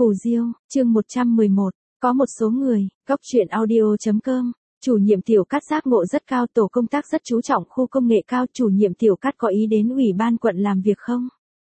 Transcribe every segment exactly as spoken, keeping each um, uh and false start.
Phù Diêu, chương một trăm mười một, có một số người, góc truyện audio chấm com, chủ nhiệm tiểu cát giác ngộ rất cao, tổ công tác rất chú trọng khu công nghệ cao, chủ nhiệm tiểu cát có ý đến ủy ban quận làm việc không?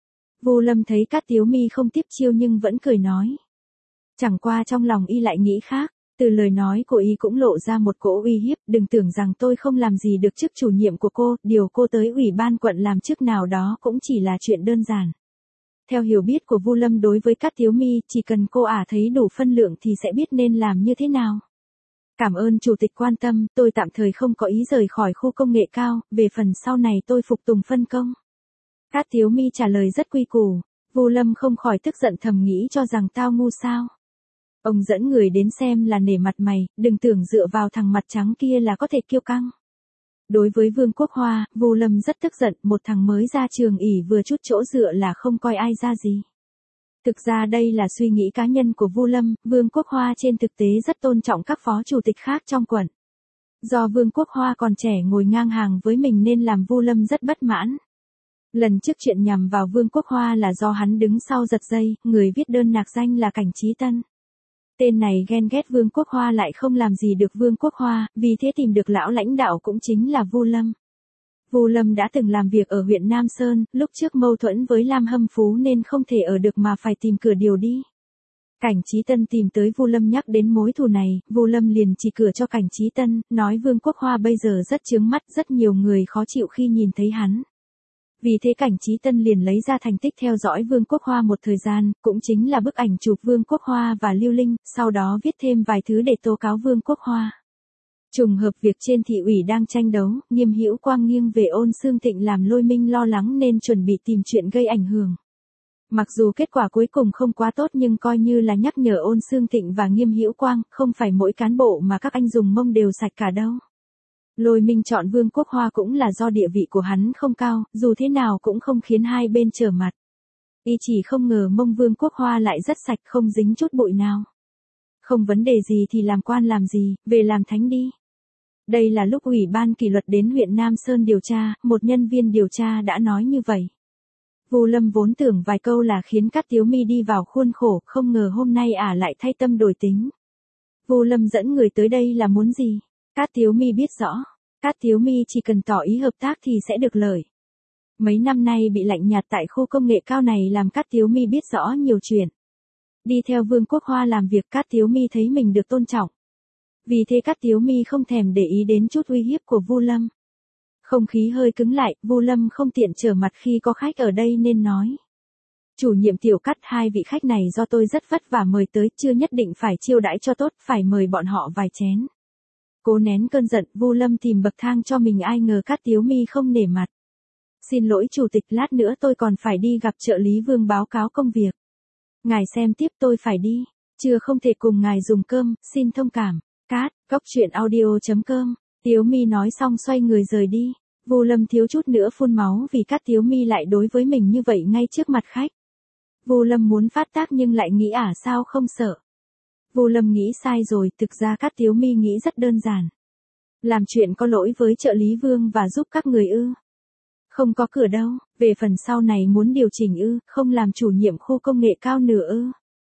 Vu Lâm thấy Cát Tiếu Mi không tiếp chiêu nhưng vẫn cười nói. Chẳng qua trong lòng y lại nghĩ khác, từ lời nói của y cũng lộ ra một cỗ uy hiếp, đừng tưởng rằng tôi không làm gì được chức chủ nhiệm của cô, điều cô tới ủy ban quận làm chức nào đó cũng chỉ là chuyện đơn giản. Theo hiểu biết của Vu Lâm đối với Cát Tiếu Mi, chỉ cần cô ả thấy đủ phân lượng thì sẽ biết nên làm như thế nào. Cảm ơn chủ tịch quan tâm, tôi tạm thời không có ý rời khỏi khu công nghệ cao, về phần sau này tôi phục tùng phân công. Cát Tiếu Mi trả lời rất quy củ, Vu Lâm không khỏi tức giận thầm nghĩ cho rằng tao ngu sao. Ông dẫn người đến xem là nể mặt mày, đừng tưởng dựa vào thằng mặt trắng kia là có thể kiêu căng. Đối với Vương Quốc Hoa, Vu Lâm rất tức giận, một thằng mới ra trường ỉ vừa chút chỗ dựa là không coi ai ra gì. Thực ra đây là suy nghĩ cá nhân của Vu Lâm, Vương Quốc Hoa trên thực tế rất tôn trọng các phó chủ tịch khác trong quận. Do Vương Quốc Hoa còn trẻ ngồi ngang hàng với mình nên làm Vu Lâm rất bất mãn. Lần trước chuyện nhằm vào Vương Quốc Hoa là do hắn đứng sau giật dây, người viết đơn nạc danh là Cảnh Chí Tân. Tên này ghen ghét Vương Quốc Hoa lại không làm gì được Vương Quốc Hoa, vì thế tìm được lão lãnh đạo cũng chính là Vu Lâm. Vu Lâm đã từng làm việc ở huyện Nam Sơn, lúc trước mâu thuẫn với Lam Hâm Phú nên không thể ở được mà phải tìm cửa điều đi. Cảnh Chí Tân tìm tới Vu Lâm nhắc đến mối thù này, Vu Lâm liền chỉ cửa cho Cảnh Chí Tân, nói Vương Quốc Hoa bây giờ rất chướng mắt, rất nhiều người khó chịu khi nhìn thấy hắn. Vì thế Cảnh Chí Tân liền lấy ra thành tích theo dõi Vương Quốc Hoa một thời gian, cũng chính là bức ảnh chụp Vương Quốc Hoa và Lưu Linh, sau đó viết thêm vài thứ để tố cáo Vương Quốc Hoa. Trùng hợp việc trên thị ủy đang tranh đấu, Nghiêm Hữu Quang nghiêng về Ôn Xương Thịnh làm Lôi Minh lo lắng nên chuẩn bị tìm chuyện gây ảnh hưởng. Mặc dù kết quả cuối cùng không quá tốt nhưng coi như là nhắc nhở Ôn Xương Thịnh và Nghiêm Hữu Quang, không phải mỗi cán bộ mà các anh dùng mông đều sạch cả đâu. Lôi Minh chọn Vương Quốc Hoa cũng là do địa vị của hắn không cao, dù thế nào cũng không khiến hai bên trở mặt. Y chỉ không ngờ mông Vương Quốc Hoa lại rất sạch, không dính chút bụi nào. Không vấn đề gì thì làm quan làm gì, về làm thánh đi. Đây là lúc ủy ban kỷ luật đến huyện Nam Sơn điều tra, một nhân viên điều tra đã nói như vậy. Vu Lâm vốn tưởng vài câu là khiến Cát Tiếu Mi đi vào khuôn khổ, không ngờ hôm nay ả lại thay tâm đổi tính. Vu Lâm dẫn người tới đây là muốn gì? Cát Tiếu Mi biết rõ, Cát Tiếu Mi chỉ cần tỏ ý hợp tác thì sẽ được lợi. Mấy năm nay bị lạnh nhạt tại khu công nghệ cao này làm Cát Tiếu Mi biết rõ nhiều chuyện. Đi theo Vương Quốc Hoa làm việc Cát Tiếu Mi thấy mình được tôn trọng. Vì thế Cát Tiếu Mi không thèm để ý đến chút uy hiếp của Vu Lâm. Không khí hơi cứng lại, Vu Lâm không tiện trở mặt khi có khách ở đây nên nói. Chủ nhiệm tiểu Cát, hai vị khách này do tôi rất vất vả mời tới, chưa nhất định phải chiêu đãi cho tốt, phải mời bọn họ vài chén. Cố nén cơn giận, Vu Lâm tìm bậc thang cho mình, ai ngờ Cát Tiếu Mi không nể mặt. Xin lỗi chủ tịch, lát nữa tôi còn phải đi gặp trợ lý Vương báo cáo công việc. Ngài xem tiếp, tôi phải đi, chưa không thể cùng ngài dùng cơm, xin thông cảm. Cát, góc truyện audio chấm com, Tiếu Mi nói xong xoay người rời đi. Vu Lâm thiếu chút nữa phun máu vì Cát Tiếu Mi lại đối với mình như vậy ngay trước mặt khách. Vu Lâm muốn phát tác nhưng lại nghĩ ả sao không sợ. Vu Lâm nghĩ sai rồi, thực ra Cát Tiếu Mi nghĩ rất đơn giản. Làm chuyện có lỗi với trợ lý Vương và giúp các người ư. Không có cửa đâu, về phần sau này muốn điều chỉnh ư, không làm chủ nhiệm khu công nghệ cao nữa ư.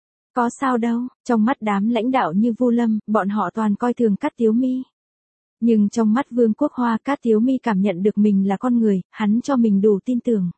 Có sao đâu, trong mắt đám lãnh đạo như Vu Lâm, bọn họ toàn coi thường Cát Tiếu Mi. Nhưng trong mắt Vương Quốc Hoa, Cát Tiếu Mi cảm nhận được mình là con người, hắn cho mình đủ tin tưởng.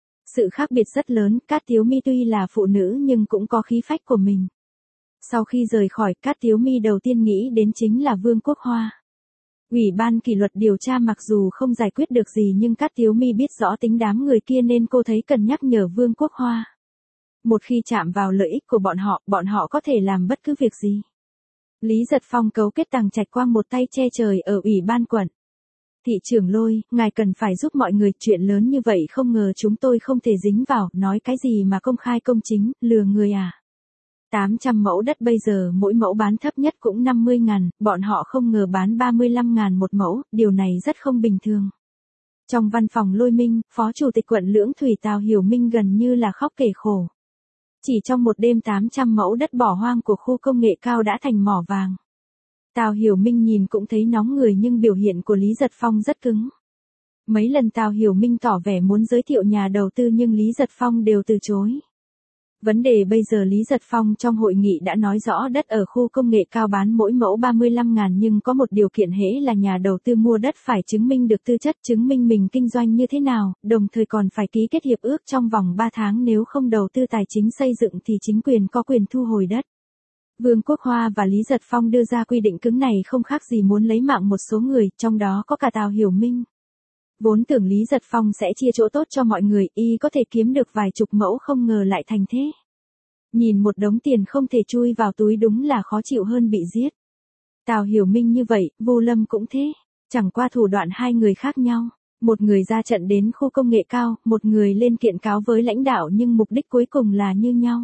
Sự khác biệt rất lớn, Cát Tiếu Mi tuy là phụ nữ nhưng cũng có khí phách của mình. Sau khi rời khỏi, Cát Tiếu Mi đầu tiên nghĩ đến chính là Vương Quốc Hoa. Ủy ban kỷ luật điều tra mặc dù không giải quyết được gì nhưng Cát Tiếu Mi biết rõ tính đám người kia nên cô thấy cần nhắc nhở Vương Quốc Hoa. Một khi chạm vào lợi ích của bọn họ, bọn họ có thể làm bất cứ việc gì. Lý Giật Phong cấu kết Tằng Trạch Quang một tay che trời ở ủy ban quận. Thị trưởng Lôi, ngài cần phải giúp mọi người, chuyện lớn như vậy không ngờ chúng tôi không thể dính vào, nói cái gì mà công khai công chính, lừa người à. tám trăm mẫu đất bây giờ mỗi mẫu bán thấp nhất cũng năm mươi ngàn, bọn họ không ngờ bán ba mươi lăm ngàn một mẫu, điều này rất không bình thường. Trong văn phòng Lôi Minh, Phó Chủ tịch quận Lưỡng Thủy Tào Hiểu Minh gần như là khóc kể khổ. Chỉ trong một đêm tám trăm mẫu đất bỏ hoang của khu công nghệ cao đã thành mỏ vàng. Tào Hiểu Minh nhìn cũng thấy nóng người nhưng biểu hiện của Lý Giật Phong rất cứng. Mấy lần Tào Hiểu Minh tỏ vẻ muốn giới thiệu nhà đầu tư nhưng Lý Giật Phong đều từ chối. Vấn đề bây giờ Lý Giật Phong trong hội nghị đã nói rõ đất ở khu công nghệ cao bán mỗi mẫu ba mươi lăm ngàn nhưng có một điều kiện hễ là nhà đầu tư mua đất phải chứng minh được tư chất, chứng minh mình kinh doanh như thế nào, đồng thời còn phải ký kết hiệp ước trong vòng ba tháng, nếu không đầu tư tài chính xây dựng thì chính quyền có quyền thu hồi đất. Vương Quốc Hoa và Lý Giật Phong đưa ra quy định cứng này không khác gì muốn lấy mạng một số người, trong đó có cả Tào Hiểu Minh. Vốn tưởng Lý Giật Phong sẽ chia chỗ tốt cho mọi người, y có thể kiếm được vài chục mẫu, không ngờ lại thành thế. Nhìn một đống tiền không thể chui vào túi đúng là khó chịu hơn bị giết. Tào Hiểu Minh như vậy, Vu Lâm cũng thế. Chẳng qua thủ đoạn hai người khác nhau. Một người ra trận đến khu công nghệ cao, một người lên kiện cáo với lãnh đạo nhưng mục đích cuối cùng là như nhau.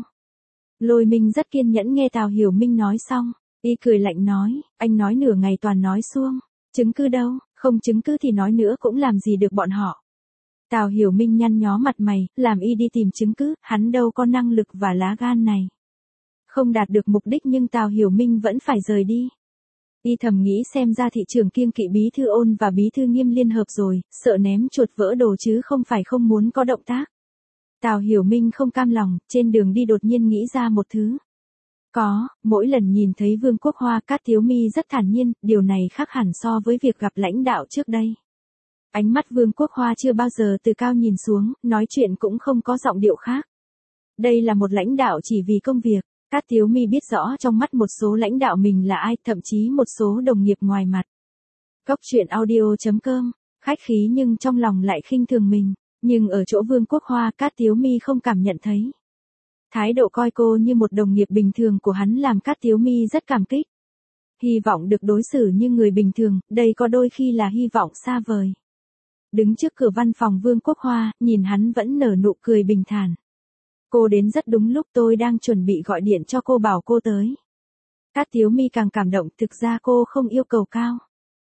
Lôi Minh rất kiên nhẫn nghe Tào Hiểu Minh nói xong. Y cười lạnh nói, anh nói nửa ngày toàn nói suông. Chứng cứ đâu, không chứng cứ thì nói nữa cũng làm gì được bọn họ. Tào Hiểu Minh nhăn nhó mặt mày, làm y đi tìm chứng cứ, hắn đâu có năng lực và lá gan này. Không đạt được mục đích nhưng Tào Hiểu Minh vẫn phải rời đi. Y thầm nghĩ xem ra thị trường kiêng kỵ bí thư Ôn và bí thư Nghiêm liên hợp rồi, sợ ném chuột vỡ đồ chứ không phải không muốn có động tác. Tào Hiểu Minh không cam lòng, trên đường đi đột nhiên nghĩ ra một thứ. Có, mỗi lần nhìn thấy Vương Quốc Hoa, Cát Tiếu Mi rất thản nhiên, điều này khác hẳn so với việc gặp lãnh đạo trước đây. Ánh mắt Vương Quốc Hoa chưa bao giờ từ cao nhìn xuống, nói chuyện cũng không có giọng điệu khác. Đây là một lãnh đạo chỉ vì công việc. Cát Tiếu Mi biết rõ trong mắt một số lãnh đạo mình là ai, thậm chí một số đồng nghiệp ngoài mặt. Cốc truyện audio chấm com, khách khí nhưng trong lòng lại khinh thường mình. Nhưng ở chỗ Vương Quốc Hoa, Cát Tiếu Mi không cảm nhận thấy. Thái độ coi cô như một đồng nghiệp bình thường của hắn làm Cát Tiếu Mi rất cảm kích. Hy vọng được đối xử như người bình thường, đây có đôi khi là hy vọng xa vời. Đứng trước cửa văn phòng Vương Quốc Hoa, nhìn hắn vẫn nở nụ cười bình thản. Cô đến rất đúng lúc, tôi đang chuẩn bị gọi điện cho cô bảo cô tới. Cát Tiếu Mi càng cảm động, thực ra cô không yêu cầu cao.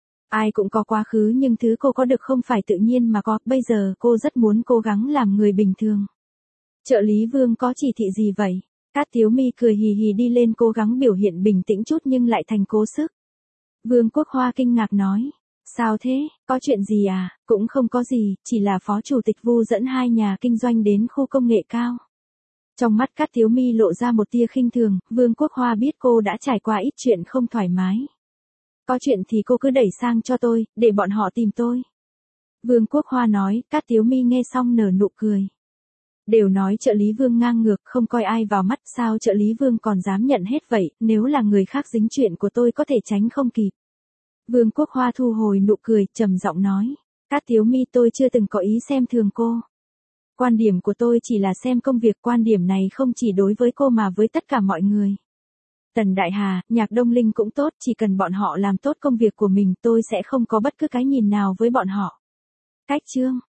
Ai cũng có quá khứ nhưng thứ cô có được không phải tự nhiên mà có, bây giờ cô rất muốn cố gắng làm người bình thường. Trợ lý Vương có chỉ thị gì vậy? Cát Tiếu Mi cười hì hì đi lên cố gắng biểu hiện bình tĩnh chút nhưng lại thành cố sức. Vương Quốc Hoa kinh ngạc nói. Sao thế, có chuyện gì à? Cũng không có gì, chỉ là phó chủ tịch Vu dẫn hai nhà kinh doanh đến khu công nghệ cao. Trong mắt Cát Tiếu Mi lộ ra một tia khinh thường, Vương Quốc Hoa biết cô đã trải qua ít chuyện không thoải mái. Có chuyện thì cô cứ đẩy sang cho tôi, để bọn họ tìm tôi. Vương Quốc Hoa nói, Cát Tiếu Mi nghe xong nở nụ cười. Đều nói trợ lý Vương ngang ngược, không coi ai vào mắt, sao trợ lý Vương còn dám nhận hết vậy, nếu là người khác dính chuyện của tôi có thể tránh không kịp. Vương Quốc Hoa thu hồi nụ cười, trầm giọng nói, Cát Tiếu Mi, tôi chưa từng có ý xem thường cô. Quan điểm của tôi chỉ là xem công việc, quan điểm này không chỉ đối với cô mà với tất cả mọi người. Tần Đại Hà, Nhạc Đông Linh cũng tốt, chỉ cần bọn họ làm tốt công việc của mình, tôi sẽ không có bất cứ cái nhìn nào với bọn họ. Cách chương